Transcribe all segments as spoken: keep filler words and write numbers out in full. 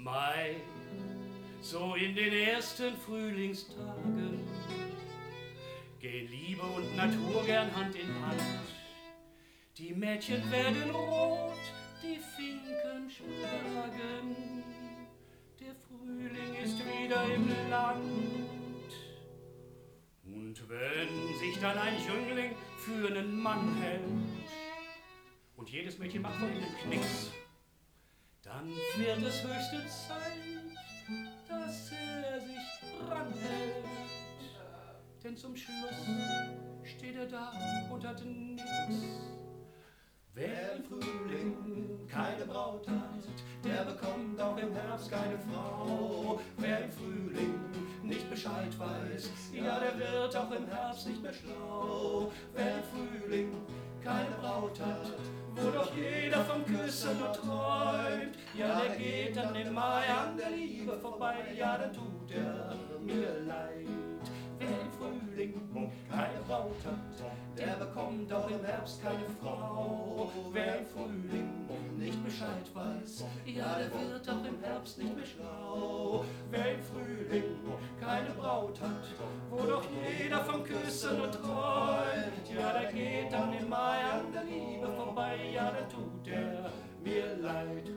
Mai, so in den ersten Frühlingstagen, gehen Liebe und Natur gern Hand in Hand. Die Mädchen werden rot, die Finken schlagen, der Frühling ist wieder im Land. Und wenn sich dann ein Jüngling für einen Mann hält und jedes Mädchen macht vor ihm den Knicks, dann wird es höchste Zeit, dass er sich ranhält. Denn zum Schluss steht er da und hat nix. Wer im Frühling keine Braut hat, der bekommt auch im Herbst keine Frau. Wer im Frühling nicht Bescheid weiß, ja, der wird auch im Herbst nicht mehr schlau. Wer im Frühling keine Braut hat, wo doch jeder vom Küssen nur träumt, ja, der geht dann im Mai an der Liebe vorbei, ja, dann tut er mir leid. Wer im Frühling keine Braut hat, der bekommt auch im Herbst keine Frau. Wer im Frühling nicht Bescheid weiß, ja, der wird auch im Herbst nicht mehr schlau. Wer im Frühling keine Braut hat, wo doch jeder vom Küssen nur träumt, ja, der geht dann im Mai an der Liebe vorbei, ja, dann tut er mir leid.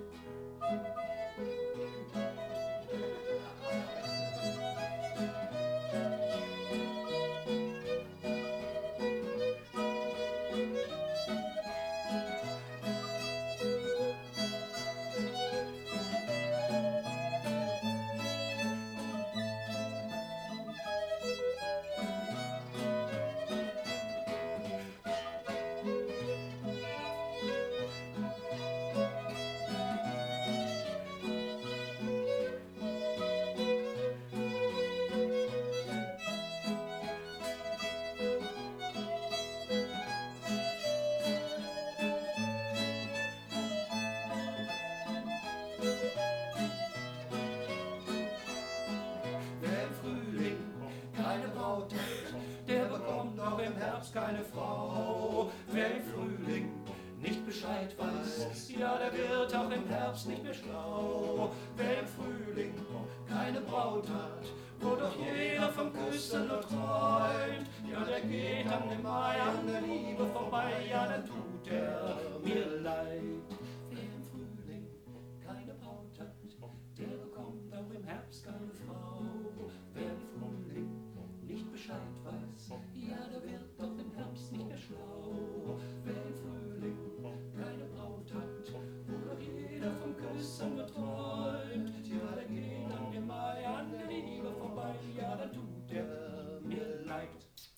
Keine Frau, wer im Frühling nicht Bescheid weiß, ja, der wird auch im Herbst nicht mehr schlau. Wer im Frühling keine Braut hat, wo doch jeder vom Küssen nur träumt, ja, der geht dann im Mai an der Liebe vorbei, ja, dann tut er mir leid. Wer im Frühling keine Braut hat, der bekommt auch im Herbst keine Frau. Wer im Frühling nicht Bescheid weiß, ja, der wird doch im Herbst nicht mehr schlau. Wer im Frühling keine Braut hat, wo doch jeder vom Küssen nur träumt, ja, der geht dann im Mai an der Liebe vorbei, ja, dann tut er mir leid.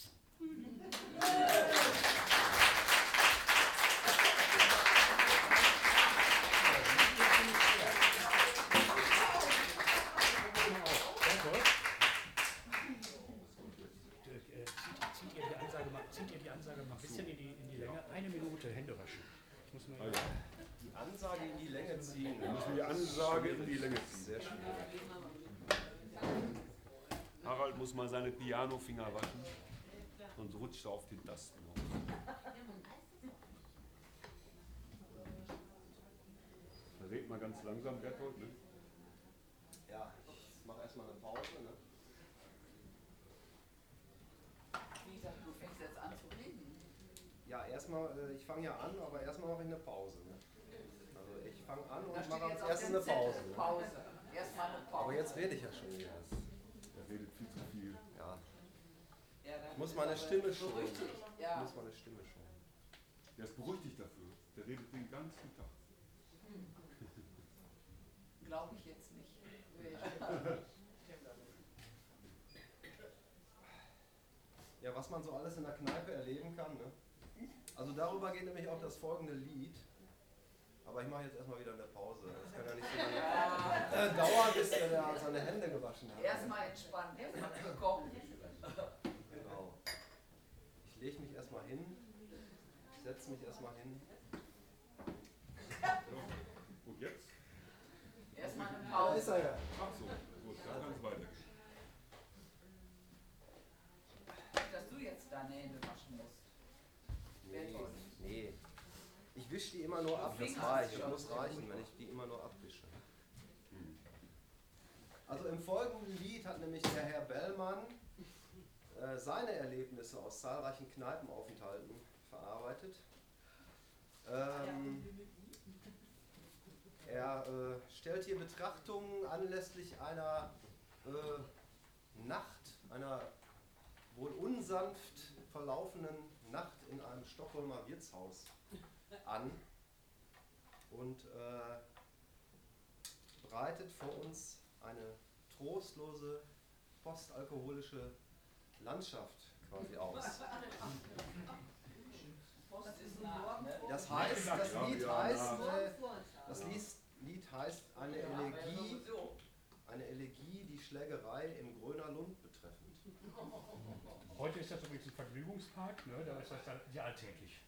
Zieht ihr die Ansage mal ein bisschen in die, in die Länge? Eine Minute, Hände waschen. Ich muss mal also, die Ansage in die Länge ziehen. Wir müssen die Ansage in die Länge ziehen. Sehr schwierig. Harald muss mal seine Pianofinger waschen und rutscht auf den Tasten auf. Red mal ganz langsam, Bertolt. Ne? Ja, ich mache erstmal eine Pause. Ne? Wie gesagt, du fängst jetzt an zu reden. Ja, erstmal, äh, ich fange ja an, aber erstmal mache ich eine Pause. Ne? Also ich fange an und mache als erstes eine Pause. Ne? Pause. Erstmal eine Pause. Aber jetzt rede ich ja schon wieder. Er redet viel zu viel. Ja. Ja, ich muss meine Stimme schonen. Ja. Ich muss meine Stimme schonen. Der ist beruhigt dich dafür. Der redet den ganzen Tag. Hm. Glaube ich jetzt nicht. Ja, was man so alles in der Kneipe erleben kann. Ne? Also darüber geht nämlich auch das folgende Lied. Aber ich mache jetzt erstmal wieder eine Pause. Das kann ja nicht so lange äh, dauern, bis er da seine Hände gewaschen hat. Erstmal entspannen, erstmal gekommen. Genau. Ich lege mich erstmal hin. Ich setze mich erstmal hin. Und jetzt? Erstmal eine Da Pause. ist er ja. Ach so, gut, dann kann es weitergehen. Dass du jetzt deine Hände waschen musst. Nee, nee. Ich wische die immer nur ab, das reicht. Das muss reichen, wenn ich die immer nur abwische. Also im folgenden Lied hat nämlich der Herr Bellmann äh, seine Erlebnisse aus zahlreichen Kneipenaufenthalten verarbeitet. Ähm, er äh, stellt hier Betrachtungen anlässlich einer äh, Nacht, einer wohl unsanft verlaufenden Nacht in einem Stockholmer Wirtshaus an und äh, breitet vor uns eine trostlose postalkoholische Landschaft quasi aus. Das heißt, das Lied heißt, äh, das Lied heißt eine Elegie, eine Elegie, die Schlägerei im Gröner Lund betreffend. Heute ist das übrigens ein Vergnügungspark, ne? Da ist das dann ja alltäglich.